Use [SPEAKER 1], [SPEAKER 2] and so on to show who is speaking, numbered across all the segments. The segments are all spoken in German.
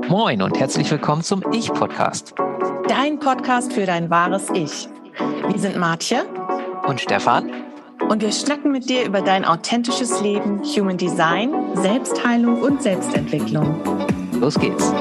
[SPEAKER 1] Moin und herzlich willkommen zum Ich-Podcast.
[SPEAKER 2] Dein Podcast für dein wahres Ich. Wir sind Martje
[SPEAKER 1] und Stefan
[SPEAKER 2] und wir schnacken mit dir über dein authentisches Leben, Human Design, Selbstheilung und Selbstentwicklung.
[SPEAKER 1] Los geht's.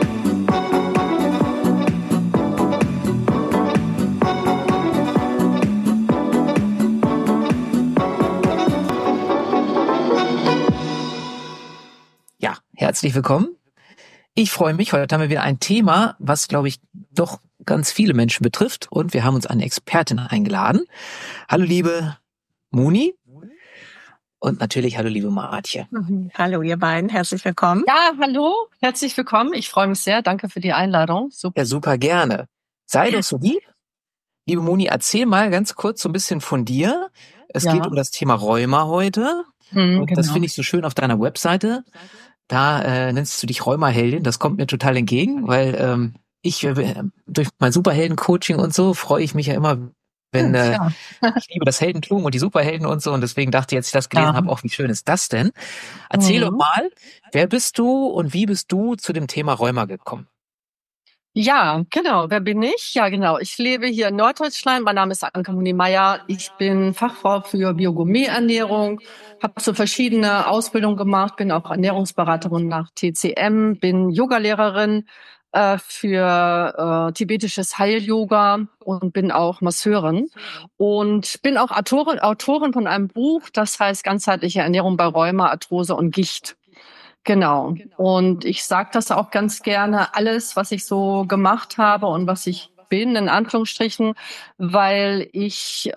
[SPEAKER 1] Ja, herzlich willkommen. Ich freue mich, heute haben wir wieder ein Thema, was, glaube ich, doch ganz viele Menschen betrifft. Und wir haben uns eine Expertin eingeladen. Hallo, liebe Moni. Und natürlich hallo, liebe Martje.
[SPEAKER 2] Hallo, ihr beiden. Herzlich willkommen.
[SPEAKER 3] Ja, hallo. Herzlich willkommen. Ich freue mich sehr. Danke für die Einladung.
[SPEAKER 1] Super. Ja, super gerne. Sei doch so lieb. Liebe Moni, erzähl mal ganz kurz so ein bisschen von dir. Es geht um das Thema Rheuma heute. Und
[SPEAKER 3] genau.
[SPEAKER 1] Das finde ich so schön auf deiner Webseite. Da nennst du dich Rheuma-Heldin. Das kommt mir total entgegen, weil ich durch mein Superhelden-Coaching und so freue ich mich ja immer, wenn ich liebe das Heldentum und die Superhelden und so. Und deswegen dachte ich, als ich das gelesen habe, auch wie schön ist das denn? Erzähl doch mal, wer bist du und wie bist du zu dem Thema Rheuma gekommen?
[SPEAKER 3] Ja, genau. Wer bin ich? Ja, genau. Ich lebe hier in Norddeutschland. Mein Name ist Anke-Moni Meyer. Ich bin Fachfrau für Biogourmet-Ernährung, habe so verschiedene Ausbildungen gemacht, bin auch Ernährungsberaterin nach TCM, bin Yogalehrerin für tibetisches Heil-Yoga und bin auch Masseurin und bin auch Autorin von einem Buch, das heißt Ganzheitliche Ernährung bei Rheuma, Arthrose und Gicht. Genau. Und ich sage das auch ganz gerne, alles, was ich so gemacht habe und was ich bin, in Anführungsstrichen, weil ich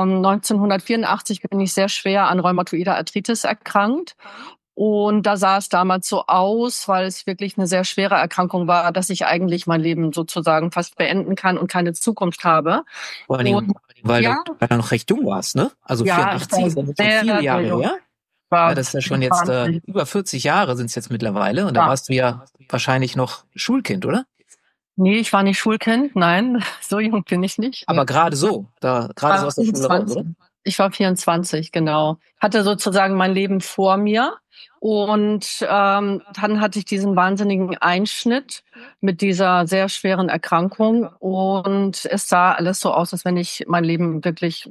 [SPEAKER 3] 1984 bin ich sehr schwer an rheumatoider Arthritis erkrankt. Und da sah es damals so aus, weil es wirklich eine sehr schwere Erkrankung war, dass ich eigentlich mein Leben sozusagen fast beenden kann und keine Zukunft habe.
[SPEAKER 1] Vor allem, weil du noch recht jung warst, ne? Also 84, das sind viele Jahre her. Ja, das ist ja schon jetzt über 40 Jahre sind es jetzt mittlerweile. Und da warst du ja wahrscheinlich noch Schulkind, oder?
[SPEAKER 3] Nee, ich war nicht Schulkind, nein, so jung bin ich nicht.
[SPEAKER 1] Aber gerade so aus der Schule raus, oder?
[SPEAKER 3] Ich war 24, genau. Hatte sozusagen mein Leben vor mir. Und dann hatte ich diesen wahnsinnigen Einschnitt mit dieser sehr schweren Erkrankung. Und es sah alles so aus, als wenn ich mein Leben wirklich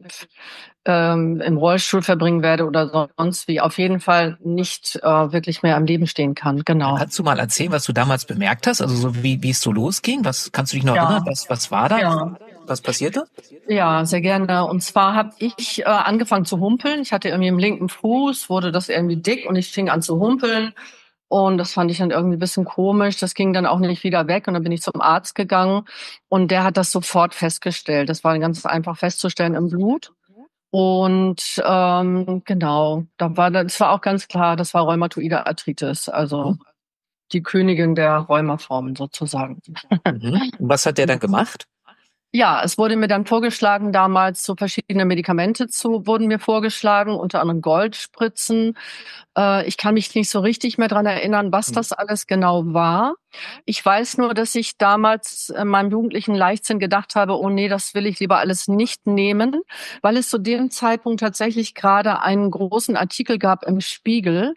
[SPEAKER 3] im Rollstuhl verbringen werde oder sonst wie. Auf jeden Fall nicht wirklich mehr am Leben stehen kann. Genau.
[SPEAKER 1] Kannst du mal erzählen, was du damals bemerkt hast? Also so wie es so losging? Kannst du dich noch erinnern? Was war da?
[SPEAKER 3] Ja.
[SPEAKER 1] Was passierte?
[SPEAKER 3] Ja, sehr gerne. Und zwar habe ich angefangen zu humpeln. Ich hatte irgendwie im linken Fuß, wurde das irgendwie dick und ich fing an zu humpeln. Und das fand ich dann irgendwie ein bisschen komisch. Das ging dann auch nicht wieder weg. Und dann bin ich zum Arzt gegangen und der hat das sofort festgestellt. Das war ganz einfach festzustellen im Blut. Und genau, das war auch ganz klar, das war rheumatoide Arthritis, also die Königin der Rheumaformen sozusagen.
[SPEAKER 1] Und was hat der dann gemacht?
[SPEAKER 3] Ja, es wurde mir dann vorgeschlagen, damals so verschiedene Medikamente wurden mir vorgeschlagen, unter anderem Goldspritzen. Ich kann mich nicht so richtig mehr dran erinnern, was das alles genau war. Ich weiß nur, dass ich damals in meinem jugendlichen Leichtsinn gedacht habe, oh nee, das will ich lieber alles nicht nehmen, weil es zu dem Zeitpunkt tatsächlich gerade einen großen Artikel gab im Spiegel,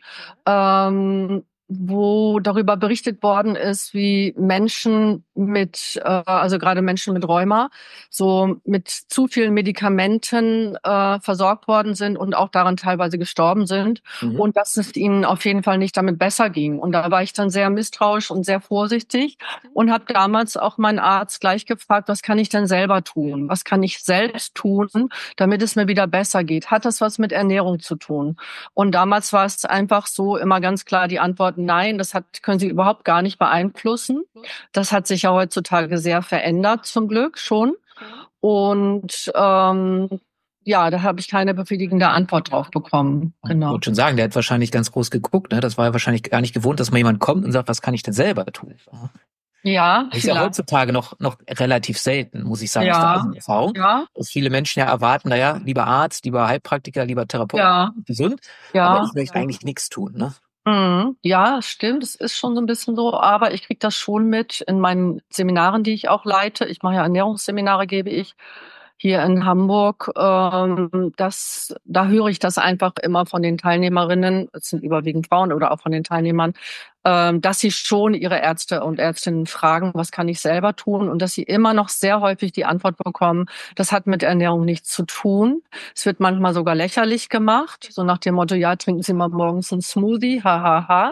[SPEAKER 3] wo darüber berichtet worden ist, wie Menschen also gerade Menschen mit Rheuma, so mit zu vielen Medikamenten versorgt worden sind und auch daran teilweise gestorben sind und dass es ihnen auf jeden Fall nicht damit besser ging. Und da war ich dann sehr misstrauisch und sehr vorsichtig und habe damals auch meinen Arzt gleich gefragt, was kann ich denn selber tun? Was kann ich selbst tun, damit es mir wieder besser geht? Hat das was mit Ernährung zu tun? Und damals war es einfach so immer ganz klar die Antwort, nein, können Sie überhaupt gar nicht beeinflussen. Das hat sich ja heutzutage sehr verändert, zum Glück schon. Und da habe ich keine befriedigende Antwort drauf bekommen. Genau.
[SPEAKER 1] Ich wollte schon sagen, der hat wahrscheinlich ganz groß geguckt. Ne? Das war ja wahrscheinlich gar nicht gewohnt, dass mal jemand kommt und sagt, was kann ich denn selber tun?
[SPEAKER 3] Ja,
[SPEAKER 1] das ist ja heutzutage noch relativ selten, muss ich sagen, aus der eigenen Erfahrung.
[SPEAKER 3] Ja.
[SPEAKER 1] Dass viele Menschen ja erwarten, naja, lieber Arzt, lieber Heilpraktiker, lieber Therapeut, gesund.
[SPEAKER 3] Ja.
[SPEAKER 1] Aber ich möchte eigentlich nichts tun, ne?
[SPEAKER 3] Ja, stimmt. Es ist schon so ein bisschen so, aber ich kriege das schon mit in meinen Seminaren, die ich auch leite. Ich mache ja Ernährungsseminare, gebe ich. hier in Hamburg. Da höre ich das einfach immer von den Teilnehmerinnen, es sind überwiegend Frauen oder auch von den Teilnehmern, dass sie schon ihre Ärzte und Ärztinnen fragen, was kann ich selber tun? Und dass sie immer noch sehr häufig die Antwort bekommen, das hat mit Ernährung nichts zu tun. Es wird manchmal sogar lächerlich gemacht, so nach dem Motto, ja, trinken Sie mal morgens einen Smoothie, hahaha. Ha, ha.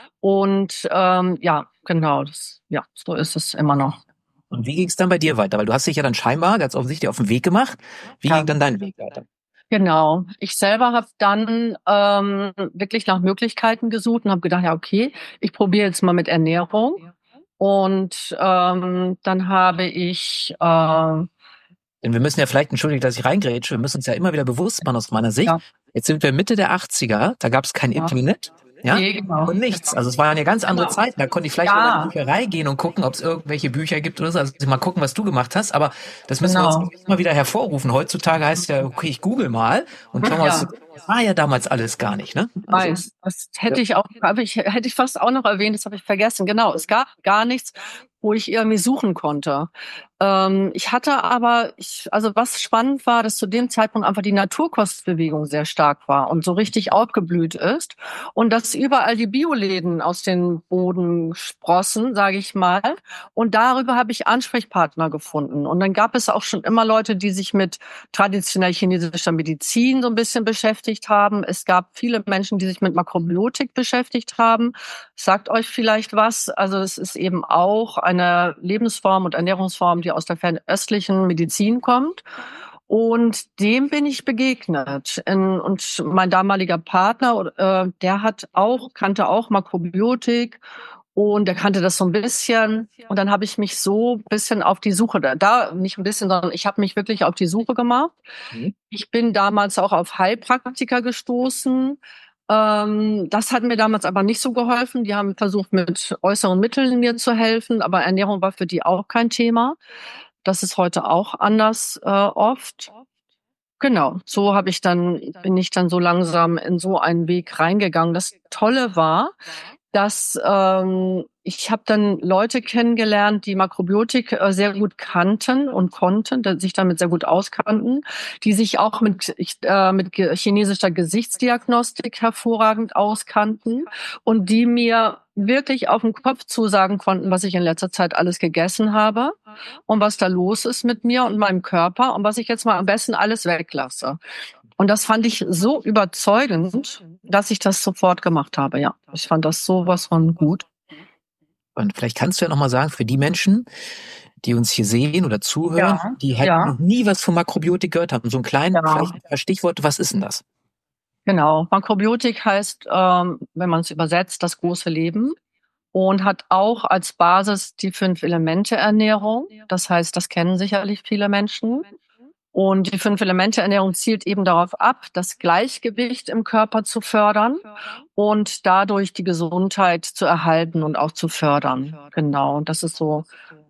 [SPEAKER 3] Und ja, genau, so ist es immer noch.
[SPEAKER 1] Und wie ging es dann bei dir weiter? Weil du hast dich ja dann scheinbar ganz offensichtlich auf den Weg gemacht. Wie ging dann dein Weg weiter?
[SPEAKER 3] Genau. Ich selber habe dann wirklich nach Möglichkeiten gesucht und habe gedacht, ja, okay, ich probiere jetzt mal mit Ernährung. Und dann habe ich
[SPEAKER 1] denn wir müssen ja vielleicht, entschuldige, dass ich reingrätsche, wir müssen uns ja immer wieder bewusst machen aus meiner Sicht. Ja. Jetzt sind wir Mitte der 80er, da gab es kein Internet. Ja,
[SPEAKER 3] genau.
[SPEAKER 1] Und nichts. Also es waren ja ganz andere Zeiten. Da konnte ich vielleicht mal in die Bücherei gehen und gucken, ob es irgendwelche Bücher gibt oder so. Also mal gucken, was du gemacht hast. Aber das müssen wir uns immer wieder hervorrufen. Heutzutage heißt ja, okay, ich google mal und schau mal, das war ja damals alles gar nicht, ne?
[SPEAKER 3] Also, das hätte ich fast auch noch erwähnt, das habe ich vergessen. Genau, es gab gar nichts, wo ich irgendwie suchen konnte. Ich hatte aber, also was spannend war, dass zu dem Zeitpunkt einfach die Naturkostbewegung sehr stark war und so richtig aufgeblüht ist und dass überall die Bioläden aus den Boden sprossen, sage ich mal. Und darüber habe ich Ansprechpartner gefunden. Und dann gab es auch schon immer Leute, die sich mit traditionell chinesischer Medizin so ein bisschen beschäftigt haben. Es gab viele Menschen, die sich mit Makrobiotik beschäftigt haben. Sagt euch vielleicht was. Also es ist eben auch eine Lebensform und Ernährungsform, die aus der fernöstlichen Medizin kommt. Und dem bin ich begegnet. Und mein damaliger Partner, der kannte auch Makrobiotik und der kannte das so ein bisschen. Und dann habe ich mich so ein bisschen auf die Suche, nicht ein bisschen, sondern ich habe mich wirklich auf die Suche gemacht. Ich bin damals auch auf Heilpraktiker gestoßen. Das hat mir damals aber nicht so geholfen. Die haben versucht, mit äußeren Mitteln mir zu helfen, aber Ernährung war für die auch kein Thema. Das ist heute auch anders oft. Genau, bin ich dann so langsam in so einen Weg reingegangen. Das Tolle war, dass ich habe dann Leute kennengelernt, die Makrobiotik sehr gut kannten und konnten, sich damit sehr gut auskannten, die sich auch mit chinesischer Gesichtsdiagnostik hervorragend auskannten und die mir wirklich auf den Kopf zusagen konnten, was ich in letzter Zeit alles gegessen habe und was da los ist mit mir und meinem Körper und was ich jetzt mal am besten alles weglasse. Und das fand ich so überzeugend, dass ich das sofort gemacht habe. Ja, ich fand das sowas von gut.
[SPEAKER 1] Und vielleicht kannst du ja nochmal sagen, für die Menschen, die uns hier sehen oder zuhören, die halt noch nie was von Makrobiotik gehört haben, so ein kleines Stichwort, was ist denn das?
[SPEAKER 3] Genau, Makrobiotik heißt, wenn man es übersetzt, das große Leben und hat auch als Basis die 5-Elemente-Ernährung. Das heißt, das kennen sicherlich viele Menschen. Und die 5-Elemente-Ernährung zielt eben darauf ab, das Gleichgewicht im Körper zu fördern und dadurch die Gesundheit zu erhalten und auch zu fördern. Genau, und das ist so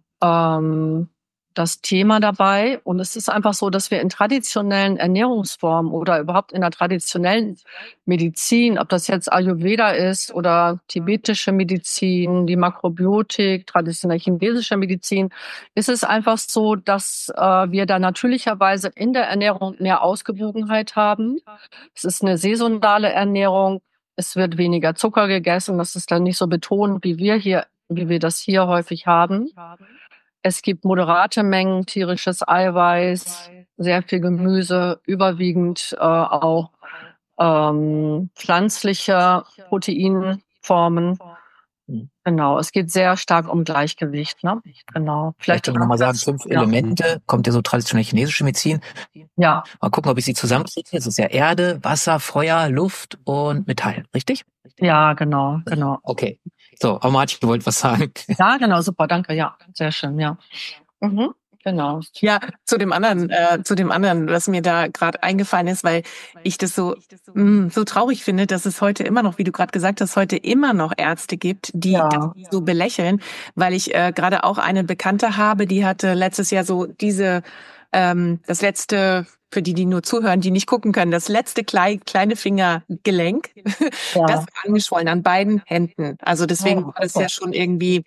[SPEAKER 3] das Thema dabei. Und es ist einfach so, dass wir in traditionellen Ernährungsformen oder überhaupt in der traditionellen Medizin, ob das jetzt Ayurveda ist oder tibetische Medizin, die Makrobiotik, traditionell chinesische Medizin, ist es einfach so, dass wir da natürlicherweise in der Ernährung mehr Ausgewogenheit haben. Es ist eine saisonale Ernährung. Es wird weniger Zucker gegessen. Das ist dann nicht so betont, wie wir das hier häufig haben. Es gibt moderate Mengen tierisches Eiweiß, sehr viel Gemüse, überwiegend auch pflanzliche Proteinformen. Genau, es geht sehr stark um Gleichgewicht, ne? Genau.
[SPEAKER 1] Vielleicht können wir nochmal sagen, 5 Elemente, kommt ja so traditionell chinesische Medizin.
[SPEAKER 3] Ja.
[SPEAKER 1] Mal gucken, ob ich sie zusammenkriege. Es ist ja Erde, Wasser, Feuer, Luft und Metall, richtig?
[SPEAKER 3] Ja, genau.
[SPEAKER 1] Okay. So, aber Martin, du wolltest was sagen.
[SPEAKER 3] Ja, genau, super, danke, ja, sehr schön, ja. Genau.
[SPEAKER 2] Ja, zu dem anderen, was mir da gerade eingefallen ist, weil ich das so traurig finde, dass es heute immer noch, wie du gerade gesagt hast, heute immer noch Ärzte gibt, die das so belächeln, weil ich gerade auch eine Bekannte habe, die hatte letztes Jahr so das letzte, für die nur zuhören, die nicht gucken können, das letzte kleine Fingergelenk, das war angeschwollen an beiden Händen. Also deswegen war das ja schon irgendwie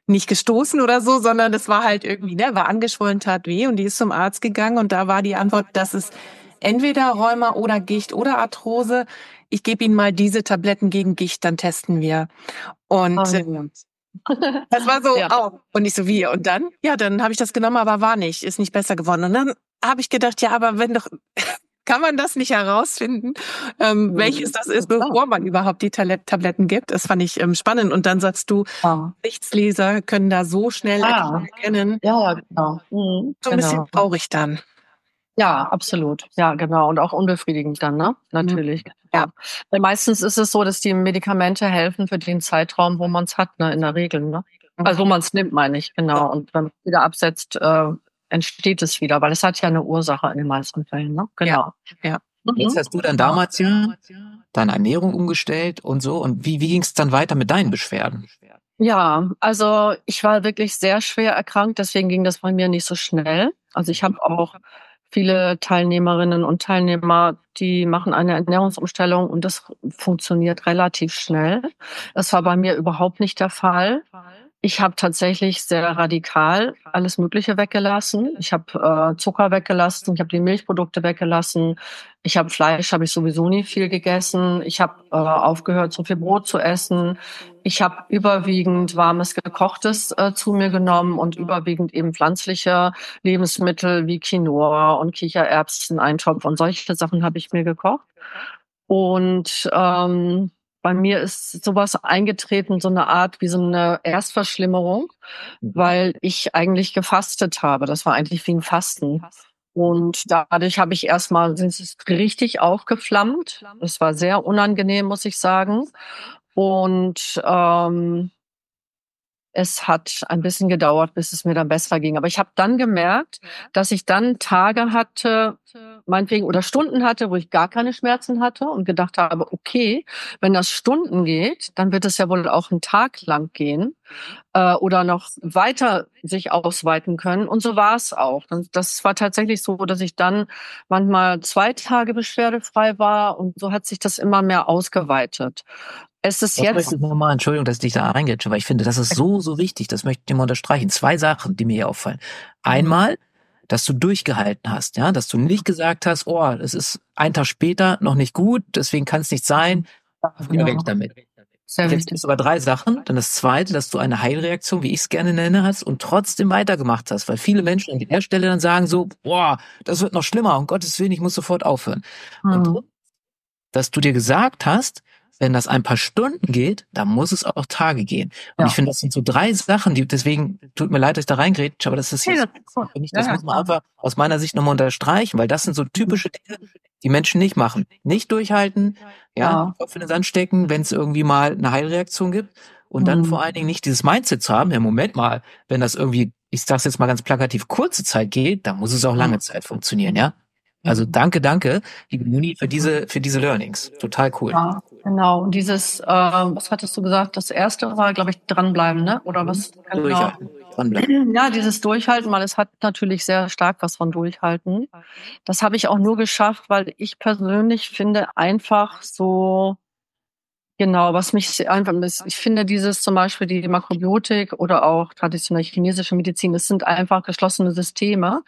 [SPEAKER 2] nicht gestoßen oder so, sondern das war halt irgendwie, ne, war angeschwollen, tat weh und die ist zum Arzt gegangen und da war die Antwort, dass es entweder Rheuma oder Gicht oder Arthrose. Ich gebe Ihnen mal diese Tabletten gegen Gicht, dann testen wir. Und das war so, oh. Und ich so, wie? Und dann? Ja, dann habe ich das genommen, aber war nicht, ist nicht besser geworden. Und dann habe ich gedacht, ja, aber wenn doch, kann man das nicht herausfinden, welches das ist, bevor man überhaupt die Tabletten gibt? Das fand ich spannend. Und dann sagst du, Nichtsleser können da so schnell erkennen.
[SPEAKER 3] Ja, genau.
[SPEAKER 2] So ein bisschen traurig dann.
[SPEAKER 3] Ja, absolut. Ja, genau. Und auch unbefriedigend dann, ne? Natürlich. Ja. Weil meistens ist es so, dass die Medikamente helfen für den Zeitraum, wo man es hat, ne? In der Regel, ne? Also wo man es nimmt, meine ich, genau. Und wenn man es wieder absetzt, entsteht es wieder, weil es hat ja eine Ursache in den meisten Fällen, ne? Genau.
[SPEAKER 2] Ja.
[SPEAKER 1] Jetzt hast du dann damals ja deine Ernährung umgestellt und so. Und wie ging es dann weiter mit deinen Beschwerden?
[SPEAKER 3] Ja, also ich war wirklich sehr schwer erkrankt, deswegen ging das bei mir nicht so schnell. Also ich habe auch viele Teilnehmerinnen und Teilnehmer, die machen eine Ernährungsumstellung und das funktioniert relativ schnell. Das war bei mir überhaupt nicht der Fall. Ich habe tatsächlich sehr radikal alles Mögliche weggelassen. Ich habe Zucker weggelassen, ich habe die Milchprodukte weggelassen. Ich habe Fleisch, habe ich sowieso nie viel gegessen. Ich habe aufgehört, so viel Brot zu essen. Ich habe überwiegend warmes Gekochtes zu mir genommen und überwiegend eben pflanzliche Lebensmittel wie Quinoa und Kichererbsen, Eintopf und solche Sachen habe ich mir gekocht. Und bei mir ist sowas eingetreten, so eine Art wie so eine Erstverschlimmerung, weil ich eigentlich gefastet habe. Das war eigentlich wie ein Fasten. Und dadurch habe ich erstmal richtig aufgeflammt. Das war sehr unangenehm, muss ich sagen. Und es hat ein bisschen gedauert, bis es mir dann besser ging. Aber ich habe dann gemerkt, dass ich dann Tage hatte, meinetwegen, oder Stunden hatte, wo ich gar keine Schmerzen hatte und gedacht habe, okay, wenn das Stunden geht, dann wird es ja wohl auch einen Tag lang gehen oder noch weiter sich ausweiten können. Und so war es auch. Und das war tatsächlich so, dass ich dann manchmal 2 Tage beschwerdefrei war und so hat sich das immer mehr ausgeweitet. Es ist
[SPEAKER 1] Das
[SPEAKER 3] jetzt.
[SPEAKER 1] möchte ich nochmal, Entschuldigung, dass ich dich da reingrätsche, weil ich finde, das ist so, so wichtig. Das möchte ich mal unterstreichen. 2 Sachen, die mir hier auffallen. Einmal, dass du durchgehalten hast, ja, dass du nicht gesagt hast, oh, es ist ein Tag später noch nicht gut, deswegen kann es nicht sein. Wieder weg damit.
[SPEAKER 3] Sehr
[SPEAKER 1] Jetzt
[SPEAKER 3] wichtig.
[SPEAKER 1] gibt es aber 3 Sachen. Dann das Zweite, dass du eine Heilreaktion, wie ich es gerne nenne, hast und trotzdem weitergemacht hast. Weil viele Menschen an der Stelle dann sagen so, boah, das wird noch schlimmer, um Gottes Willen, ich muss sofort aufhören. Und dass du dir gesagt hast, wenn das ein paar Stunden geht, dann muss es auch Tage gehen. Und ich finde, das sind so 3 Sachen, die, deswegen tut mir leid, dass ich da reingrätsche, aber das ist jetzt, das muss man einfach aus meiner Sicht nochmal unterstreichen, weil das sind so typische Dinge, die Menschen nicht machen. Nicht durchhalten, ja, Kopf in den Sand stecken, wenn es irgendwie mal eine Heilreaktion gibt und dann vor allen Dingen nicht dieses Mindset zu haben, ja, Moment mal, wenn das irgendwie, ich sag's jetzt mal ganz plakativ, kurze Zeit geht, dann muss es auch lange Zeit funktionieren, ja. Also danke, liebe Moni, für diese Learnings. Total cool.
[SPEAKER 3] Ja, genau. Und dieses, was hattest du gesagt? Das erste war, glaube ich, dranbleiben, ne? Oder was? Genau.
[SPEAKER 1] Durchhalten. Dranbleiben.
[SPEAKER 3] Ja, dieses Durchhalten, weil es hat natürlich sehr stark was von Durchhalten. Das habe ich auch nur geschafft, weil ich persönlich finde einfach so, genau, was mich einfach, ich finde dieses zum Beispiel die Makrobiotik oder auch traditionelle chinesische Medizin, das sind einfach geschlossene Systeme.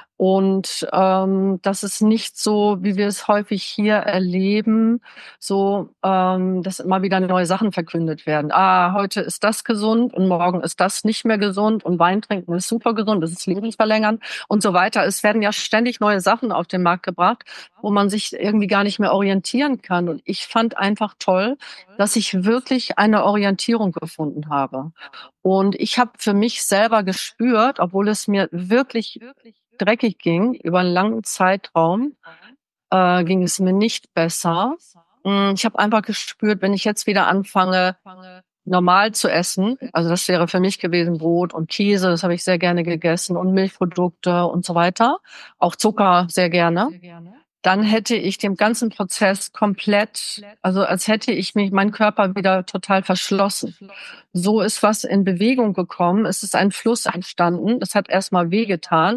[SPEAKER 3] Und das ist nicht so, wie wir es häufig hier erleben, so, dass immer wieder neue Sachen verkündet werden. Ah, heute ist das gesund und morgen ist das nicht mehr gesund und Wein trinken ist super gesund, das ist lebensverlängernd und so weiter. Es werden ja ständig neue Sachen auf den Markt gebracht, wo man sich irgendwie gar nicht mehr orientieren kann. Und ich fand einfach toll, dass ich wirklich eine Orientierung gefunden habe. Und ich habe für mich selber gespürt, obwohl es mir wirklich dreckig ging, über einen langen Zeitraum, ging es mir nicht besser. Ich habe einfach gespürt, wenn ich jetzt wieder anfange, normal zu essen, also das wäre für mich gewesen Brot und Käse, das habe ich sehr gerne gegessen und Milchprodukte und so weiter, auch Zucker sehr gerne, dann hätte ich dem ganzen Prozess komplett, also als hätte ich meinen Körper wieder total verschlossen. So ist was in Bewegung gekommen, es ist ein Fluss entstanden, das hat erstmal wehgetan,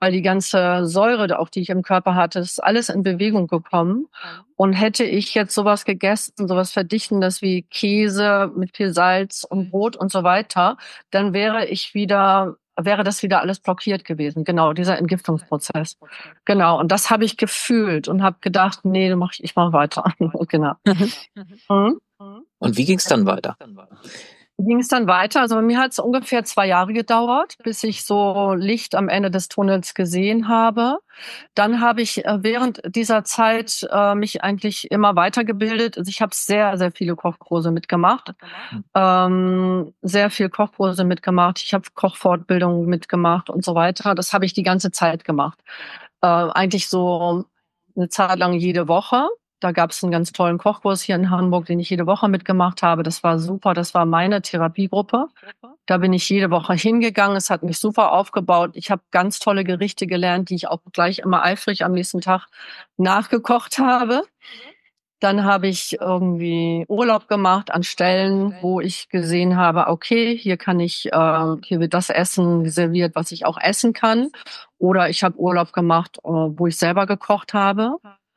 [SPEAKER 3] weil die ganze Säure, auch die ich im Körper hatte, ist alles in Bewegung gekommen. Und hätte ich jetzt sowas gegessen, sowas Verdichtendes wie Käse mit viel Salz und Brot und so weiter, dann wäre das wieder alles blockiert gewesen. Genau, dieser Entgiftungsprozess. Genau. Und das habe ich gefühlt und habe gedacht, nee, ich mach weiter. Genau. Mhm.
[SPEAKER 1] Und wie ging es dann weiter?
[SPEAKER 3] Ging es dann weiter? Also bei mir hat es ungefähr 2 Jahre gedauert, bis ich so Licht am Ende des Tunnels gesehen habe. Dann habe ich während dieser Zeit mich eigentlich immer weitergebildet. Also ich habe sehr, sehr viele Kochkurse mitgemacht, sehr viel Kochkurse mitgemacht. Ich habe Kochfortbildungen mitgemacht und so weiter. Das habe ich die ganze Zeit gemacht. Eigentlich so eine Zeit lang jede Woche. Da gab es einen ganz tollen Kochkurs hier in Hamburg, den ich jede Woche mitgemacht habe. Das war super. Das war meine Therapiegruppe. Da bin ich jede Woche hingegangen. Es hat mich super aufgebaut. Ich habe ganz tolle Gerichte gelernt, die ich auch gleich immer eifrig am nächsten Tag nachgekocht habe. Dann habe ich irgendwie Urlaub gemacht an Stellen, wo ich gesehen habe, okay, hier wird das Essen serviert, was ich auch essen kann. Oder ich habe Urlaub gemacht, wo ich selber gekocht habe.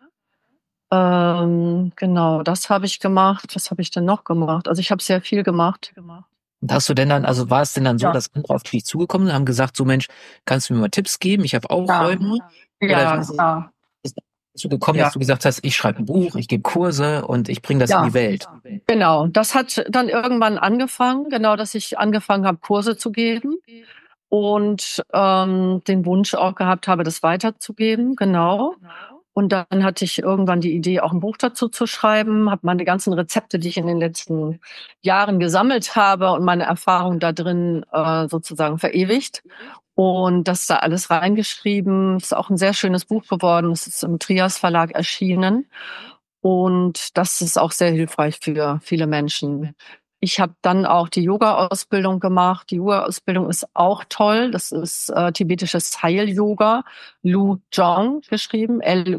[SPEAKER 3] Genau, das habe ich gemacht. Was habe ich denn noch gemacht? Also ich habe sehr viel gemacht.
[SPEAKER 1] Und hast du denn dann, also war es denn dann so,
[SPEAKER 3] Ja.
[SPEAKER 1] dass andere auf dich zugekommen sind, haben gesagt, so Mensch, kannst du mir mal Tipps geben? Ich habe auch Räume.
[SPEAKER 3] Ja,
[SPEAKER 1] Ist dazu gekommen, dass du gesagt hast, ich schreibe ein Buch, ich gebe Kurse und ich bringe das in die Welt?
[SPEAKER 3] Genau, das hat dann irgendwann angefangen, genau, dass ich angefangen habe, Kurse zu geben und den Wunsch auch gehabt habe, das weiterzugeben, genau. Und dann hatte ich irgendwann die Idee, auch ein Buch dazu zu schreiben, habe meine ganzen Rezepte, die ich in den letzten Jahren gesammelt habe und meine Erfahrungen da drin sozusagen verewigt und das da alles reingeschrieben. Ist auch ein sehr schönes Buch geworden. Es ist im Trias Verlag erschienen und das ist auch sehr hilfreich für viele Menschen. Ich habe dann auch die Yoga-Ausbildung gemacht. Die Yoga-Ausbildung ist auch toll. Das ist tibetisches Heil-Yoga, Lujong geschrieben,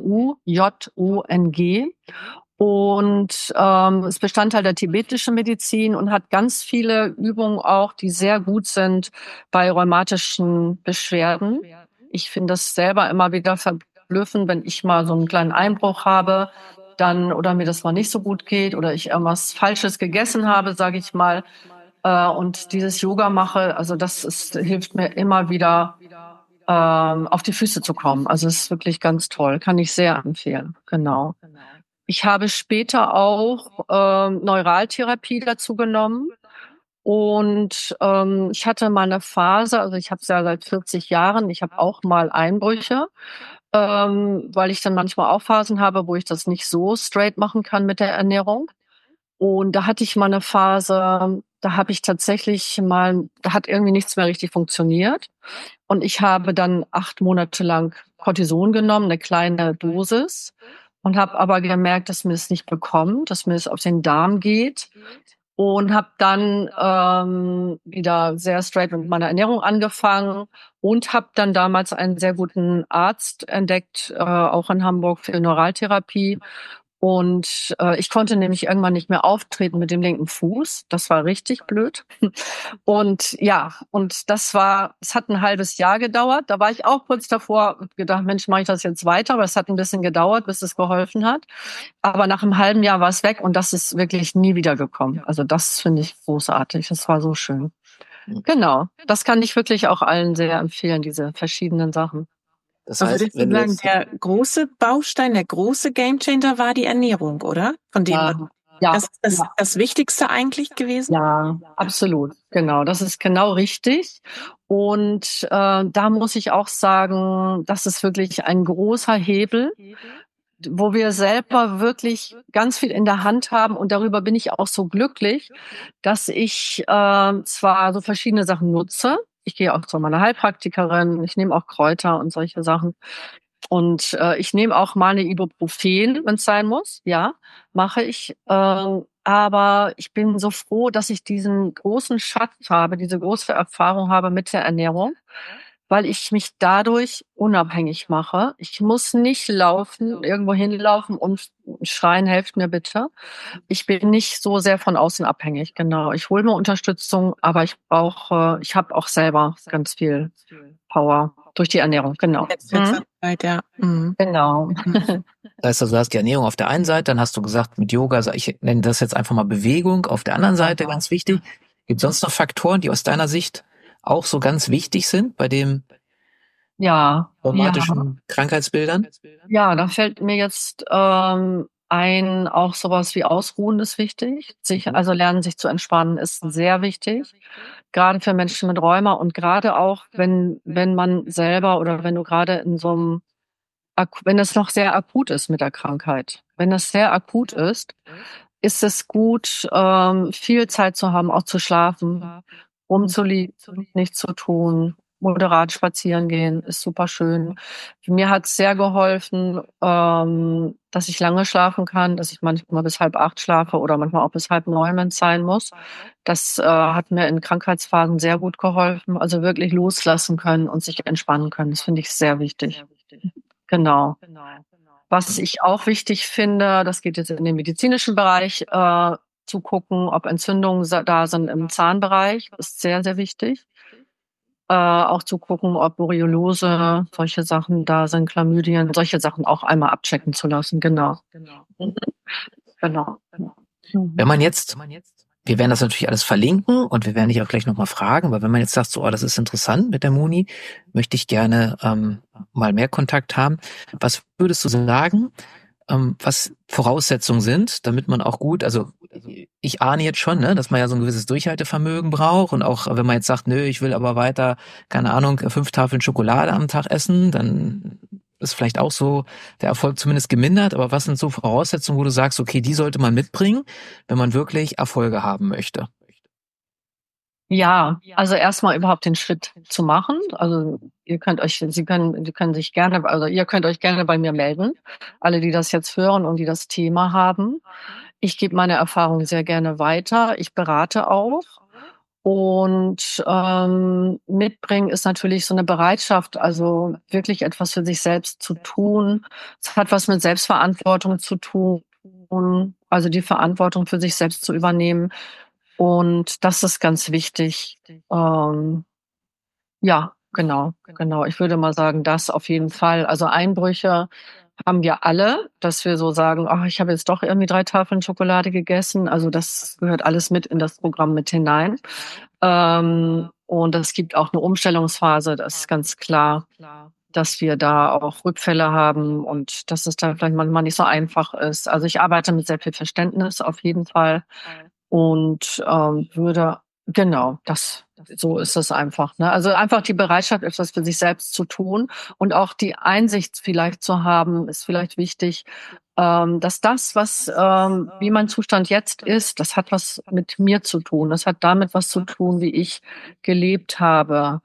[SPEAKER 3] Lujong. Und ist Bestandteil der tibetischen Medizin und hat ganz viele Übungen auch, die sehr gut sind bei rheumatischen Beschwerden. Ich finde das selber immer wieder verblüffend, wenn ich mal so einen kleinen Einbruch habe, dann oder mir das mal nicht so gut geht oder ich irgendwas Falsches gegessen habe, sage ich mal, und dieses Yoga mache. Also hilft mir immer wieder auf die Füße zu kommen. Also es ist wirklich ganz toll, kann ich sehr empfehlen. Genau. Ich habe später auch Neuraltherapie dazu genommen. Und ich hatte mal eine Phase, also ich habe es ja seit 40 Jahren, ich habe auch mal Einbrüche, weil ich dann manchmal auch Phasen habe, wo ich das nicht so straight machen kann mit der Ernährung. Und da hatte ich mal eine Phase, da habe ich tatsächlich da hat irgendwie nichts mehr richtig funktioniert. Und ich habe dann 8 Monate lang Cortison genommen, eine kleine Dosis, und habe aber gemerkt, dass mir es nicht bekommt, dass mir es auf den Darm geht. Und habe dann wieder sehr straight mit meiner Ernährung angefangen und habe dann damals einen sehr guten Arzt entdeckt, auch in Hamburg für Neuraltherapie. Und ich konnte nämlich irgendwann nicht mehr auftreten mit dem linken Fuß. Das war richtig blöd. Und ja, es hat ein halbes Jahr gedauert. Da war ich auch kurz davor und gedacht, Mensch, mache ich das jetzt weiter? Aber es hat ein bisschen gedauert, bis es geholfen hat. Aber nach einem halben Jahr war es weg und das ist wirklich nie wiedergekommen. Also das finde ich großartig. Das war so schön. Genau. Das kann ich wirklich auch allen sehr empfehlen, diese verschiedenen Sachen.
[SPEAKER 1] Das heißt,
[SPEAKER 2] würdest du sagen, der große Baustein, der große Gamechanger war die Ernährung, oder? Von dem das ist das Wichtigste eigentlich gewesen?
[SPEAKER 3] Ja, absolut. Genau, das ist genau richtig. Und da muss ich auch sagen, das ist wirklich ein großer Hebel, wo wir selber wirklich ganz viel in der Hand haben. Und darüber bin ich auch so glücklich, dass ich zwar so verschiedene Sachen nutze. Ich gehe auch zu meiner Heilpraktikerin, ich nehme auch Kräuter und solche Sachen. Und ich nehme auch mal eine Ibuprofen, wenn es sein muss. Ja, mache ich. Aber ich bin so froh, dass ich diesen großen Schatz habe, diese große Erfahrung habe mit der Ernährung, weil ich mich dadurch unabhängig mache. Ich muss nicht irgendwo hinlaufen und schreien, helft mir bitte. Ich bin nicht so sehr von außen abhängig, genau. Ich hole mir Unterstützung, aber ich habe auch selber ganz viel Power. Durch die Ernährung, genau.
[SPEAKER 2] Ja.
[SPEAKER 3] Genau.
[SPEAKER 1] Das heißt also, du hast die Ernährung auf der einen Seite, dann hast du gesagt, mit Yoga, also ich nenne das jetzt einfach mal Bewegung, auf der anderen Seite ganz wichtig. Gibt es sonst noch Faktoren, die aus deiner Sicht auch so ganz wichtig sind bei dem traumatischen Krankheitsbildern?
[SPEAKER 3] Ja, da fällt mir jetzt ein, auch sowas wie Ausruhen ist wichtig. Also lernen, sich zu entspannen, ist sehr wichtig. Gerade für Menschen mit Rheuma und gerade auch, wenn man selber oder wenn du gerade in so einem, wenn es noch sehr akut ist mit der Krankheit. Wenn das sehr akut ist es gut, viel Zeit zu haben, auch zu schlafen, rumzuliegen, nichts zu tun, moderat spazieren gehen, ist super schön. Mir hat es sehr geholfen, dass ich lange schlafen kann, dass ich manchmal bis 7:30 schlafe oder manchmal auch bis 8:30, wenn es sein muss. Das hat mir in Krankheitsphasen sehr gut geholfen. Also wirklich loslassen können und sich entspannen können. Das finde ich sehr wichtig. Genau. Was ich auch wichtig finde, das geht jetzt in den medizinischen Bereich, zu gucken, ob Entzündungen da sind im Zahnbereich, ist sehr, sehr wichtig. Auch zu gucken, ob Borreliose, solche Sachen da sind, Chlamydien, solche Sachen auch einmal abchecken zu lassen. Genau. Genau.
[SPEAKER 1] Wenn man jetzt, wir werden das natürlich alles verlinken und wir werden dich auch gleich nochmal fragen, weil wenn man jetzt sagt, so, das ist interessant mit der Moni, möchte ich gerne mal mehr Kontakt haben. Was würdest du sagen, was Voraussetzungen sind, damit man auch gut, also ich ahne jetzt schon, ne, dass man ja so ein gewisses Durchhaltevermögen braucht und auch wenn man jetzt sagt, nö, ich will aber weiter, keine Ahnung, 5 Tafeln Schokolade am Tag essen, dann ist vielleicht auch so der Erfolg zumindest gemindert, aber was sind so Voraussetzungen, wo du sagst, okay, die sollte man mitbringen, wenn man wirklich Erfolge haben möchte?
[SPEAKER 3] Ja, also erstmal überhaupt den Schritt zu machen. Also ihr könnt euch gerne bei mir melden. Alle, die das jetzt hören und die das Thema haben. Ich gebe meine Erfahrungen sehr gerne weiter. Ich berate auch. Und mitbringen ist natürlich so eine Bereitschaft, also wirklich etwas für sich selbst zu tun. Es hat was mit Selbstverantwortung zu tun, also die Verantwortung für sich selbst zu übernehmen. Und das ist ganz wichtig. Ja, genau. Ich würde mal sagen, das auf jeden Fall. Also Einbrüche haben wir alle, dass wir so sagen, ach, ich habe jetzt doch irgendwie 3 Tafeln Schokolade gegessen. Also das gehört alles mit in das Programm mit hinein. Und es gibt auch eine Umstellungsphase, das ist ganz klar, dass wir da auch Rückfälle haben und dass es da vielleicht manchmal nicht so einfach ist. Also ich arbeite mit sehr viel Verständnis auf jeden Fall und so ist es einfach. Ne? Also einfach die Bereitschaft, etwas für sich selbst zu tun und auch die Einsicht vielleicht zu haben, ist vielleicht wichtig, dass wie mein Zustand jetzt ist, das hat was mit mir zu tun. Das hat damit was zu tun, wie ich gelebt habe.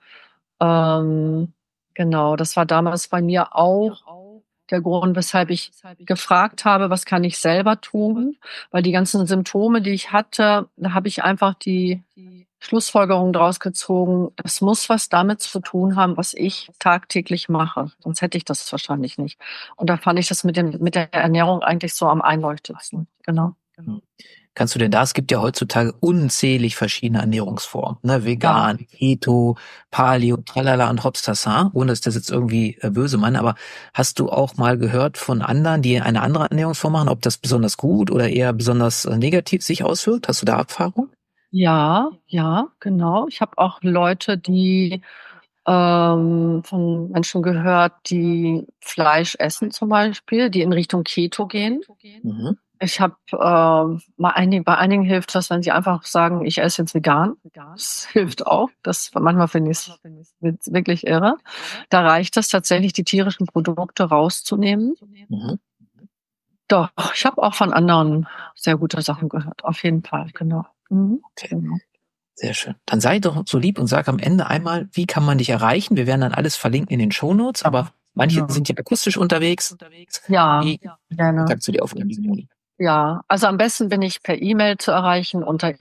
[SPEAKER 3] Genau, das war damals bei mir auch der Grund, weshalb ich gefragt habe, was kann ich selber tun? Weil die ganzen Symptome, die ich hatte, da habe ich einfach die Schlussfolgerung daraus gezogen, das muss was damit zu tun haben, was ich tagtäglich mache. Sonst hätte ich das wahrscheinlich nicht. Und da fand ich das mit der Ernährung eigentlich so am einleuchtendsten. Genau.
[SPEAKER 1] Kannst du denn es gibt ja heutzutage unzählig verschiedene Ernährungsformen, ne, vegan, Keto, Paleo, tralala und Hopstasa, ohne dass das jetzt irgendwie böse meine, aber hast du auch mal gehört von anderen, die eine andere Ernährungsform machen, ob das besonders gut oder eher besonders negativ sich auswirkt? Hast du da Erfahrung?
[SPEAKER 3] Ja, genau. Ich habe auch Leute, die von Menschen gehört, die Fleisch essen zum Beispiel, die in Richtung Keto gehen.
[SPEAKER 1] Mhm.
[SPEAKER 3] Ich habe bei einigen hilft das, wenn sie einfach sagen, ich esse jetzt vegan. Das hilft auch. Manchmal finde ich es wirklich irre. Da reicht es tatsächlich, die tierischen Produkte rauszunehmen.
[SPEAKER 1] Mhm.
[SPEAKER 3] Doch, ich habe auch von anderen sehr gute Sachen gehört. Auf jeden Fall, genau.
[SPEAKER 1] Okay. Genau. Sehr schön. Dann sei doch so lieb und sag am Ende einmal, wie kann man dich erreichen? Wir werden dann alles verlinken in den Shownotes, aber manche sind ja akustisch unterwegs.
[SPEAKER 3] Ja,
[SPEAKER 1] wie
[SPEAKER 3] gerne.
[SPEAKER 1] Kontakt zu dir aufnehmen, Moni?
[SPEAKER 3] Ja, also am besten bin ich per E-Mail zu erreichen unter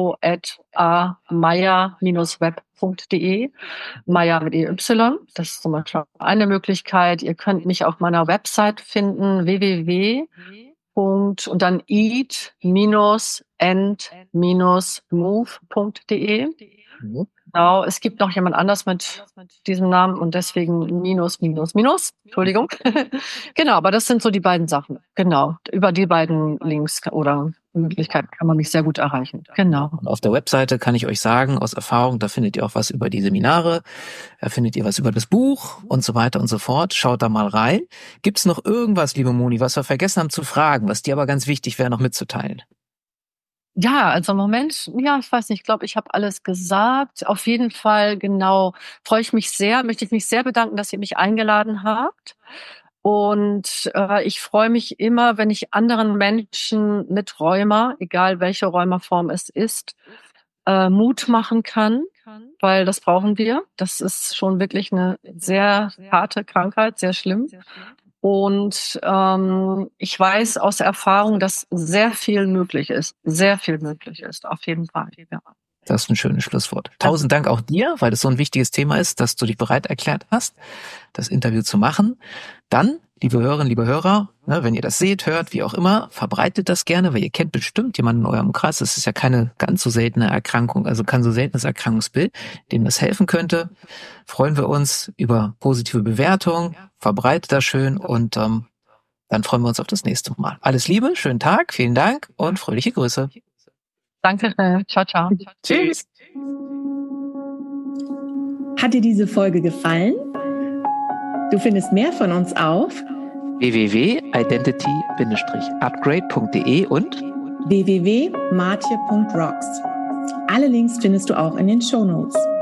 [SPEAKER 3] info@amaya-web.de. Maya mit EY. Das ist zum Beispiel eine Möglichkeit. Ihr könnt mich auf meiner Website finden, und dann eat-and-move.de. Genau, es gibt noch jemand anders mit diesem Namen und deswegen Minus. Entschuldigung. Genau, aber das sind so die beiden Sachen. Genau, über die beiden Links oder Möglichkeiten kann man mich sehr gut erreichen. Genau.
[SPEAKER 1] Und auf der Webseite kann ich euch sagen, aus Erfahrung, da findet ihr auch was über die Seminare, da findet ihr was über das Buch und so weiter und so fort. Schaut da mal rein. Gibt's noch irgendwas, liebe Moni, was wir vergessen haben zu fragen, was dir aber ganz wichtig wäre, noch mitzuteilen?
[SPEAKER 3] Ja, also im Moment, ja, ich weiß nicht, ich glaube, ich habe alles gesagt. Auf jeden Fall, genau, möchte ich mich sehr bedanken, dass ihr mich eingeladen habt. Und ich freue mich immer, wenn ich anderen Menschen mit Rheuma, egal welche Rheumaform es ist, Mut machen kann, weil das brauchen wir. Das ist schon wirklich eine sehr harte Krankheit, sehr schlimm. Und ich weiß aus Erfahrung, dass sehr viel möglich ist. Sehr viel möglich ist, auf jeden Fall. Ja.
[SPEAKER 1] Das ist ein schönes Schlusswort. 1000 Dank auch dir, weil das so ein wichtiges Thema ist, dass du dich bereit erklärt hast, das Interview zu machen. Dann, liebe Hörerinnen, liebe Hörer, wenn ihr das seht, hört, wie auch immer, verbreitet das gerne, weil ihr kennt bestimmt jemanden in eurem Kreis. Das ist ja keine ganz so seltene Erkrankung, also kein so seltenes Erkrankungsbild, dem das helfen könnte. Freuen wir uns über positive Bewertungen, verbreitet das schön und dann freuen wir uns auf das nächste Mal. Alles Liebe, schönen Tag, vielen Dank und fröhliche Grüße.
[SPEAKER 3] Danke, ciao, ciao.
[SPEAKER 1] Tschüss.
[SPEAKER 2] Hat dir diese Folge gefallen? Du findest mehr von uns auf
[SPEAKER 1] www.identity-upgrade.de und
[SPEAKER 2] www.martje.rocks. Alle Links findest du auch in den Shownotes.